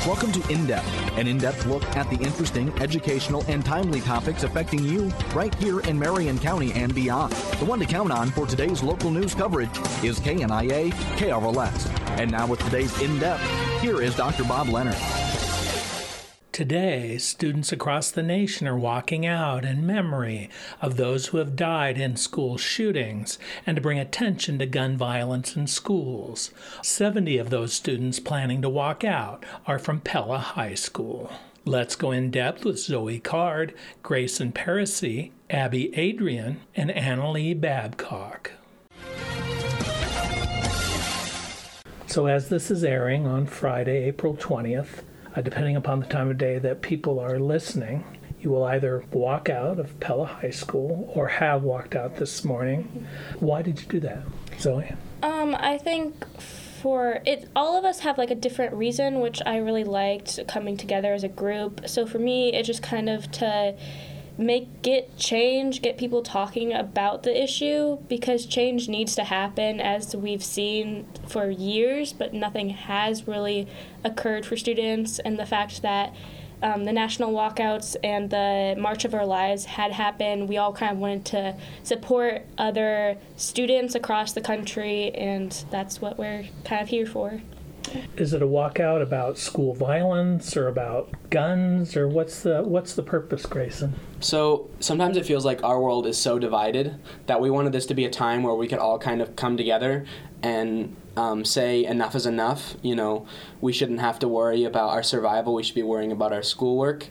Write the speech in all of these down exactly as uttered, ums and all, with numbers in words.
Welcome to In-Depth, an in-depth look at the interesting, educational, and timely topics affecting you right here in Marion County and beyond. The one to count on for today's local news coverage is K N I A K R L S. And now with today's In-Depth, here is Doctor Bob Leonard. Today, students across the nation are walking out in memory of those who have died in school shootings and to bring attention to gun violence in schools. seventy of those students planning to walk out are from Pella High School. Let's go in depth with Zoe Card, Grayson Parisi, Abby Adrian, and Annalee Babcock. So as this is airing on Friday, April twentieth, Uh, depending upon the time of day that people are listening, you will either walk out of Pella High School or have walked out this morning. Why did you do that, Zoe? Um, I think for it, all of us have like a different reason, which I really liked coming together as a group. So for me, it just kind of to make get change, get people talking about the issue, because change needs to happen, as we've seen for years, but nothing has really occurred for students. And the fact that um, the national walkouts and the March of Our Lives had happened, we all kind of wanted to support other students across the country, and that's what we're kind of here for. Is it a walkout about school violence or about guns, or what's the what's the purpose, Grayson? So sometimes it feels like our world is so divided that we wanted this to be a time where we could all kind of come together and um, say enough is enough. You know, we shouldn't have to worry about our survival. We should be worrying about our schoolwork.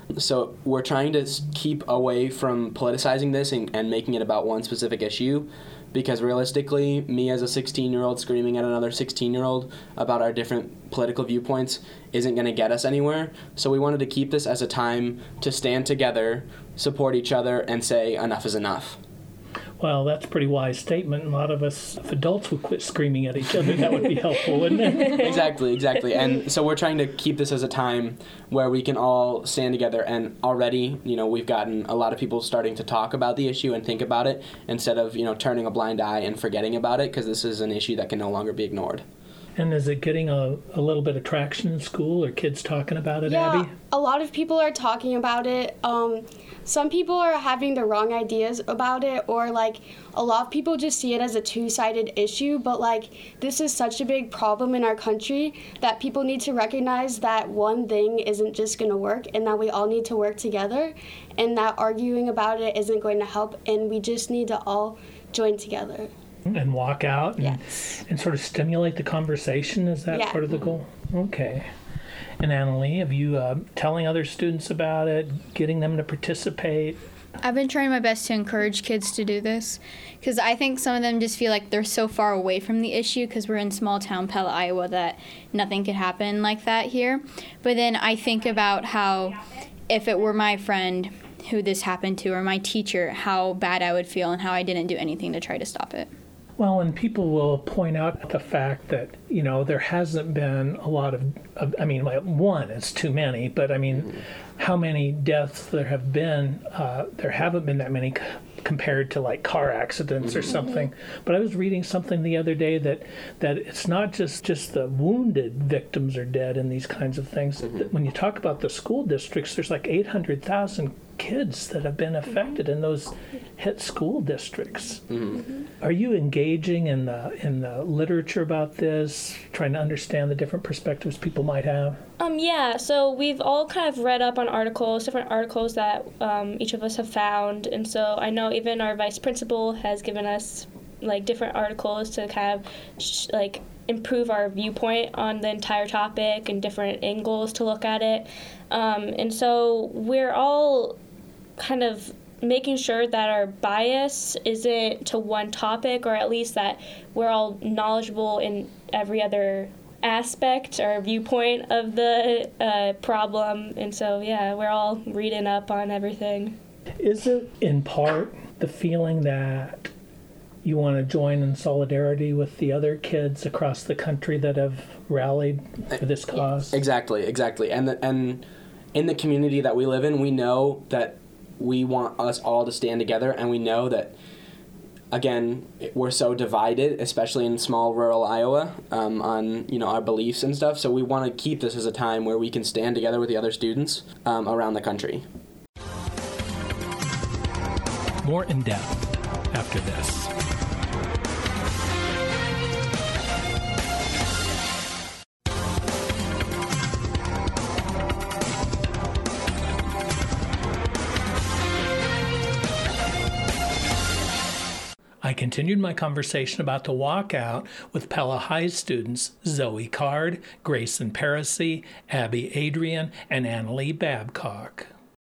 So we're trying to keep away from politicizing this and, and making it about one specific issue. Because realistically, me as a sixteen-year-old screaming at another sixteen-year-old about our different political viewpoints isn't going to get us anywhere. So we wanted to keep this as a time to stand together, support each other, and say enough is enough. Well, that's a pretty wise statement. A lot of us, if adults would quit screaming at each other, that would be helpful, wouldn't it? Exactly, exactly. And so we're trying to keep this as a time where we can all stand together. And already, you know, we've gotten a lot of people starting to talk about the issue and think about it instead of, you know, turning a blind eye and forgetting about it, because this is an issue that can no longer be ignored. And is it getting a, a little bit of traction in school? Are kids talking about it, yeah, Abby? A lot of people are talking about it. Um, some people are having the wrong ideas about it, or like a lot of people just see it as a two-sided issue, but like this is such a big problem in our country that people need to recognize that one thing isn't just going to work, and that we all need to work together, and that arguing about it isn't going to help, and we just need to all join together. And walk out and, yes. and sort of stimulate the conversation? Is that yeah. part of the goal? Okay. And Annalee, have you uh, telling other students about it, getting them to participate? I've been trying my best to encourage kids to do this, because I think some of them just feel like they're so far away from the issue because we're in small town Pella, Iowa, that nothing could happen like that here. But then I think about how if it were my friend who this happened to, or my teacher, how bad I would feel and how I didn't do anything to try to stop it. Well, and people will point out the fact that, you know, there hasn't been a lot of, of I mean, one, it's too many, but I mean, how many deaths there have been, uh, there haven't been that many c- compared to like car accidents or something. But I was reading something the other day that, that it's not just, just the wounded victims are dead in these kinds of things. Mm-hmm. When you talk about the school districts, there's like eight hundred thousand kids that have been affected in those hit school districts. Mm-hmm. Are you engaging in the in the literature about this, trying to understand the different perspectives people might have? Um, yeah, so we've all kind of read up on articles, different articles that um, each of us have found, and so I know even our vice principal has given us like different articles to kind of sh- like improve our viewpoint on the entire topic and different angles to look at it. Um, and so we're all kind of making sure that our bias isn't to one topic, or at least that we're all knowledgeable in every other aspect or viewpoint of the uh, problem. And so, yeah, we're all reading up on everything. Is it in part the feeling that you want to join in solidarity with the other kids across the country that have rallied for this cause? Exactly, exactly. And the, and in the community that we live in, we know that we want us all to stand together, and we know that again, we're so divided, especially in small rural Iowa, um, on you know our beliefs and stuff. So we want to keep this as a time where we can stand together with the other students um, around the country. More in depth after this. I continued my conversation about the walkout with Pella High students Zoe Card, Grayson Parisi, Abby Adrian, and Annalie Babcock.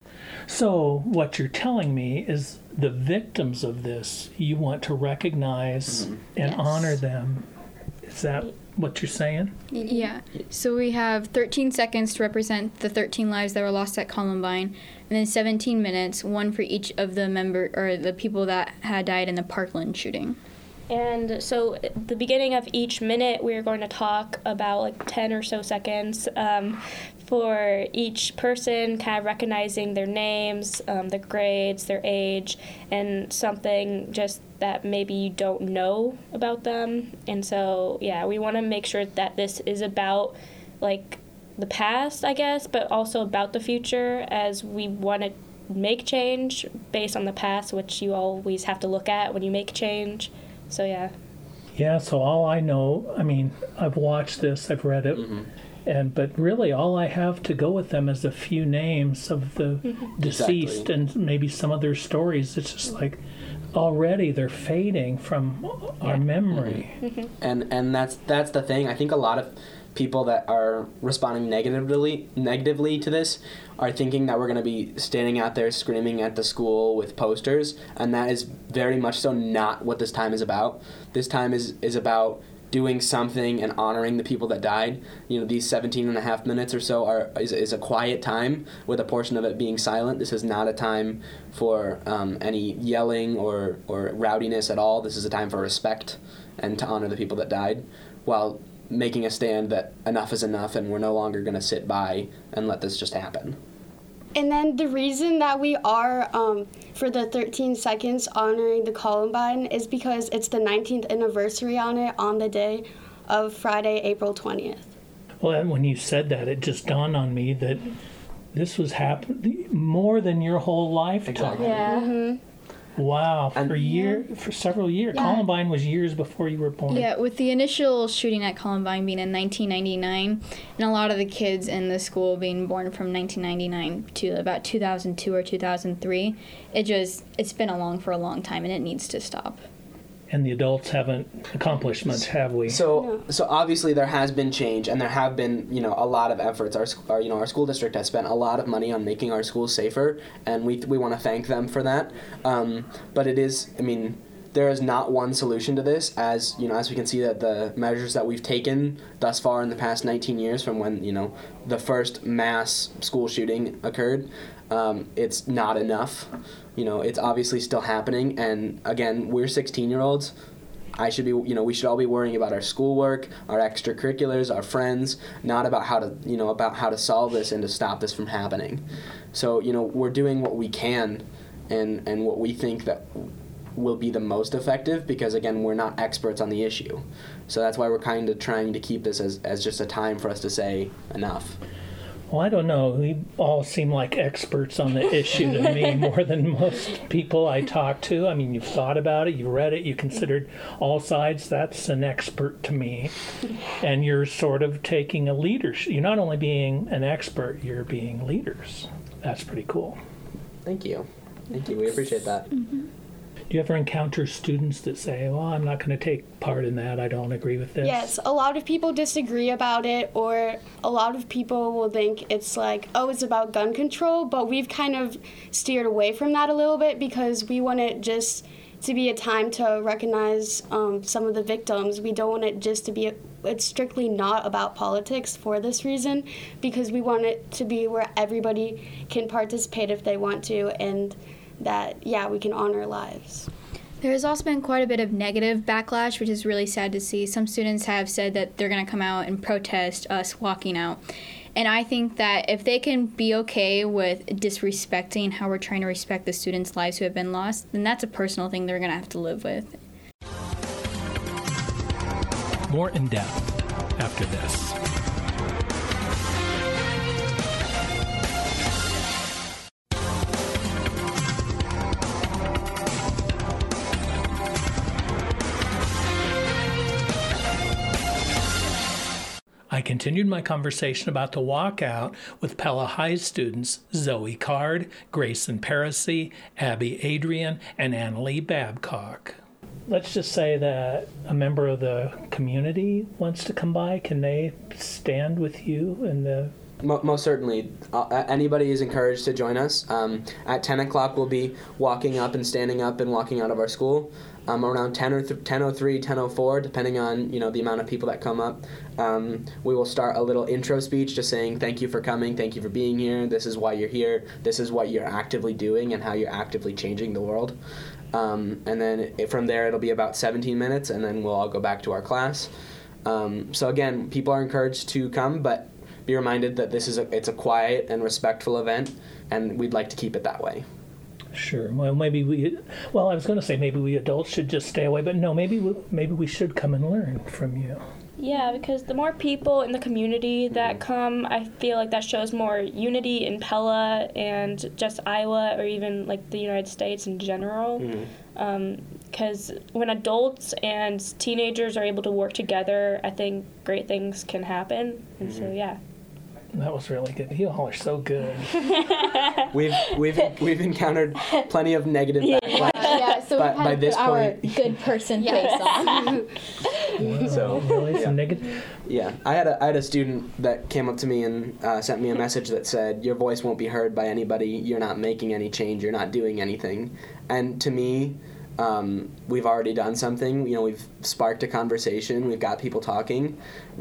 So what you're telling me is the victims of this, you want to recognize mm-hmm. and yes. honor them. Is that what you're saying? Yeah. So we have thirteen seconds to represent the thirteen lives that were lost at Columbine, and then seventeen minutes, one for each of the member or the people that had died in the Parkland shooting. And so at the beginning of each minute, we're going to talk about like ten or so seconds um, for each person, kind of recognizing their names, um, their grades, their age, and something just that maybe you don't know about them. And so, yeah, we want to make sure that this is about like the past, I guess, but also about the future, as we want to make change based on the past, which you always have to look at when you make change. So, yeah. Yeah, so all I know, I mean, I've watched this, I've read it, mm-hmm. and but really all I have to go with them is a few names of the mm-hmm. deceased exactly. and maybe some of their stories. It's just like already they're fading from yeah. our memory. Mm-hmm. Mm-hmm. And and that's that's the thing. I think a lot of people that are responding negatively negatively to this are thinking that we're going to be standing out there screaming at the school with posters, and that is very much so not what this time is about. This time is is about doing something and honoring the people that died. You know, these seventeen and a half minutes or so are is, is a quiet time with a portion of it being silent. This is not a time for um, any yelling or, or rowdiness at all. This is a time for respect and to honor the people that died, while making a stand that enough is enough and we're no longer going to sit by and let this just happen. And then the reason that we are, um, for the thirteen seconds, honoring the Columbine is because it's the nineteenth anniversary on it on the day of Friday, April twentieth. Well, and when you said that, it just dawned on me that this was happening more than your whole lifetime. Exactly. Yeah. Mm-hmm. Wow, and for year for several years. Yeah. Columbine was years before you were born. Yeah, with the initial shooting at Columbine being in nineteen ninety-nine, and a lot of the kids in the school being born from nineteen ninety-nine to about two thousand two or two thousand three, it just it's been along for a long time, and it needs to stop. And the adults haven't accomplished much, have we? So, so obviously there has been change, and there have been, you know, a lot of efforts. Our, our you know, our school district has spent a lot of money on making our schools safer, and we we want to thank them for that. Um, but it is, I mean, there is not one solution to this, as you know, as we can see that the measures that we've taken thus far in the past nineteen years, from when you know the first mass school shooting occurred, um, it's not enough. You know, it's obviously still happening, and again, we're sixteen-year-olds. I should be, you know, we should all be worrying about our schoolwork, our extracurriculars, our friends, not about how to, you know, about how to solve this and to stop this from happening. So, you know, we're doing what we can, and and what we think that will be the most effective, because again, we're not experts on the issue. So that's why we're kind of trying to keep this as as just a time for us to say enough. Well, I don't know. We all seem like experts on the issue to me, more than most people I talk to. I mean, you've thought about it, you read it, you considered all sides. That's an expert to me. And you're sort of taking a leadership. You're not only being an expert, you're being leaders. That's pretty cool. Thank you. Thank you. We appreciate that. Mm-hmm. Do you ever encounter students that say, well, I'm not going to take part in that, I don't agree with this? Yes, a lot of people disagree about it, or a lot of people will think it's like, oh, it's about gun control, but we've kind of steered away from that a little bit because we want it just to be a time to recognize um, some of the victims. We don't want it just to be, a, it's strictly not about politics for this reason, because we want it to be where everybody can participate if they want to, and that, yeah, we can honor lives. There's also been quite a bit of negative backlash, which is really sad to see. Some students have said that they're going to come out and protest us walking out. And I think that if they can be okay with disrespecting how we're trying to respect the students' lives who have been lost, then that's a personal thing they're going to have to live with. More in depth after this. I continued my conversation about the walkout with Pella High students Zoe Card, Grayson Parisi, Abby Adrian, and Annalie Babcock. Let's just say that a member of the community wants to come by. Can they stand with you in the... Most certainly. Uh, anybody is encouraged to join us. Um, at ten o'clock, we'll be walking up and standing up and walking out of our school. Um, around ten or ten oh three, ten oh four, depending on you know the amount of people that come up, um, we will start a little intro speech just saying thank you for coming, thank you for being here, this is why you're here, this is what you're actively doing and how you're actively changing the world. Um, and then it, from there it'll be about seventeen minutes, and then we'll all go back to our class. Um, so again, people are encouraged to come, but be reminded that this is a, it's a quiet and respectful event, and we'd like to keep it that way. Sure. Well, maybe we. Well, I was going to say maybe we adults should just stay away, but no. Maybe we, maybe we should come and learn from you. Yeah, because the more people in the community that come, I feel like that shows more unity in Pella and just Iowa, or even like the United States in general. Because um, when adults and teenagers are able to work together, I think great things can happen. And mm-hmm. so, yeah. That was really good. You all are so good. we've we've we've encountered plenty of negative backlash. Yeah, so by, we've had by to this put point, our good person face on. Wow, so really, yeah. some negative. Yeah, I had a I had a student that came up to me and uh, sent me a message that said, "Your voice won't be heard by anybody. You're not making any change. You're not doing anything." And to me, Um, we've already done something. You know, we've sparked a conversation. We've got people talking.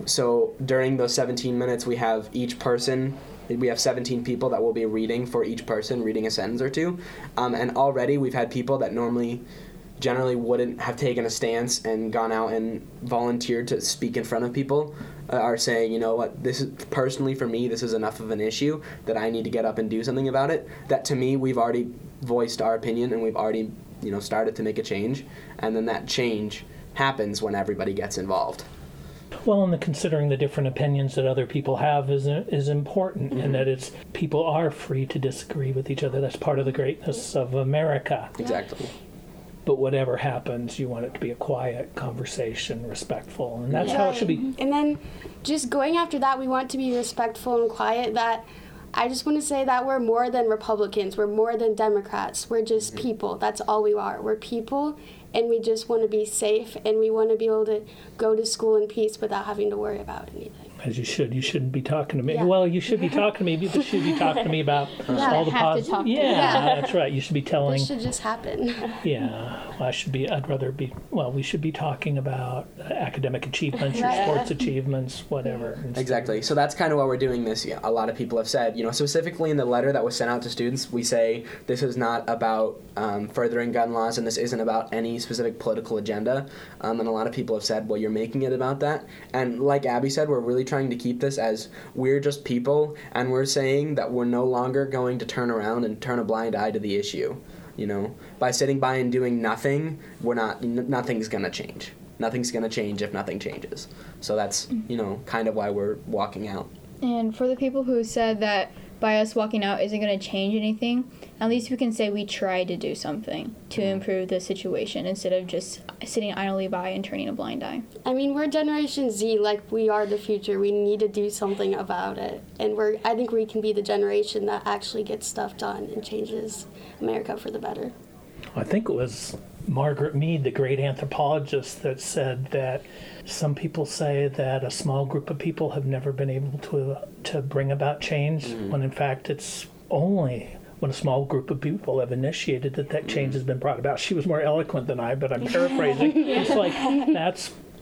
So during those seventeen minutes, we have each person. We have seventeen people that will be reading for each person, reading a sentence or two. Um, and already we've had people that normally, generally wouldn't have taken a stance and gone out and volunteered to speak in front of people, uh, are saying, you know what, this is personally for me, this is enough of an issue that I need to get up and do something about it. That to me, we've already voiced our opinion and we've already you know, started to make a change, and then that change happens when everybody gets involved. Well, and the, considering the different opinions that other people have is is important, mm-hmm. and that it's people are free to disagree with each other. That's part of the greatness of America. Exactly. But whatever happens, you want it to be a quiet conversation, respectful, and that's yeah. how it should be. And then just going after that, we want to be respectful and quiet. That I just want to say that we're more than Republicans. We're more than Democrats. We're just people. That's all we are. We're people, and we just want to be safe, and we want to be able to go to school in peace without having to worry about anything. As you should. You shouldn't be talking to me. Yeah. Well, you should be talking to me, but you should be talking to me about yeah, all the positive. Yeah, yeah, that's right. You should be telling. This should just happen. Yeah, well, I should be. I'd rather be. Well, we should be talking about uh, academic achievements, your Right. sports achievements, whatever. Exactly. So that's kind of why we're doing this. Yeah, a lot of people have said, you know, specifically in the letter that was sent out to students, we say this is not about um, furthering gun laws, and this isn't about any specific political agenda. Um, and a lot of people have said, well, you're making it about that. And like Abby said, we're really trying to keep this as we're just people, and we're saying that we're no longer going to turn around and turn a blind eye to the issue. You know, by sitting by and doing nothing, we're not. N- nothing's gonna change. Nothing's gonna change if nothing changes. So that's you know kind of why we're walking out. And for the people who said that by us walking out isn't going to change anything, at least we can say we tried to do something to improve the situation instead of just sitting idly by and turning a blind eye. I mean, we're Generation Z, like we are the future. We need to do something about it. And we're I think we can be the generation that actually gets stuff done and changes America for the better. I think it was Margaret Mead, the great anthropologist, that said that some people say that a small group of people have never been able to to bring about change, mm-hmm. when in fact it's only when a small group of people have initiated that that change has been brought about. She was more eloquent than I, but I'm paraphrasing. Yeah. It's like that's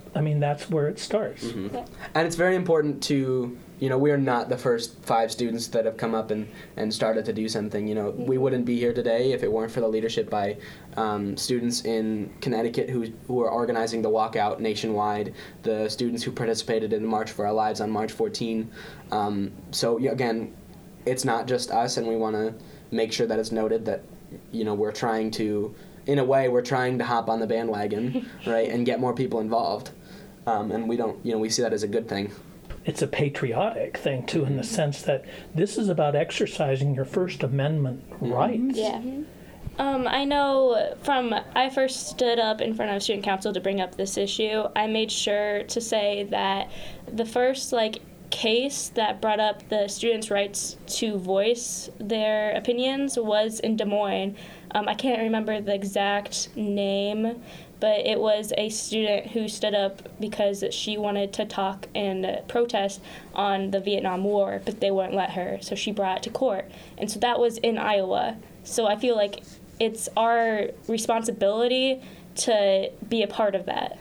I mean, that's where it starts. Mm-hmm. And it's very important to, you know, we are not the first five students that have come up and, and started to do something. You know, we wouldn't be here today if it weren't for the leadership by um, students in Connecticut who who are organizing the walkout nationwide, the students who participated in the March for Our Lives on March fourteenth. Um, so, yeah, again, it's not just us, and we want to make sure that it's noted that, you know, we're trying to, in a way, we're trying to hop on the bandwagon, right, and get more people involved. Um, and we don't, you know, we see that as a good thing. It's a patriotic thing, too, in the sense that this is about exercising your First Amendment rights. Yeah. Um, I know from, I first stood up in front of student council to bring up this issue. I made sure to say that the first, like, case that brought up the students' rights to voice their opinions was in Des Moines. Um, I can't remember the exact name, but it was a student who stood up because she wanted to talk and protest on the Vietnam War, but they wouldn't let her, so she brought it to court. And so that was in Iowa. So I feel like it's our responsibility to be a part of that.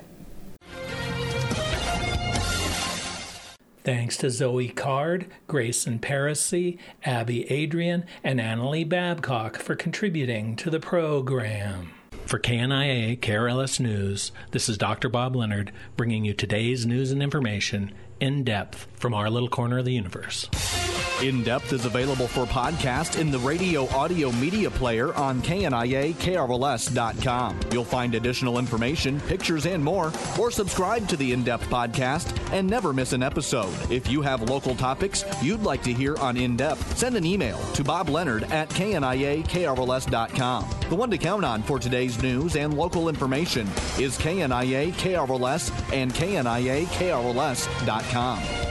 Thanks to Zoe Card, Grayson Parisi, Abby Adrian, and Annalie Babcock for contributing to the program. For K N I A K R L S News, this is Doctor Bob Leonard bringing you today's news and information in depth from our little corner of the universe. In Depth is available for podcast in the radio audio media player on K N I A K R L S dot com. You'll find additional information, pictures, and more, or subscribe to the In Depth podcast and never miss an episode. If you have local topics you'd like to hear on In Depth, send an email to Bob Leonard at K N I A K R L S dot com. The one to count on for today's news and local information is K N I A K R L S and K N I A K R L S dot com.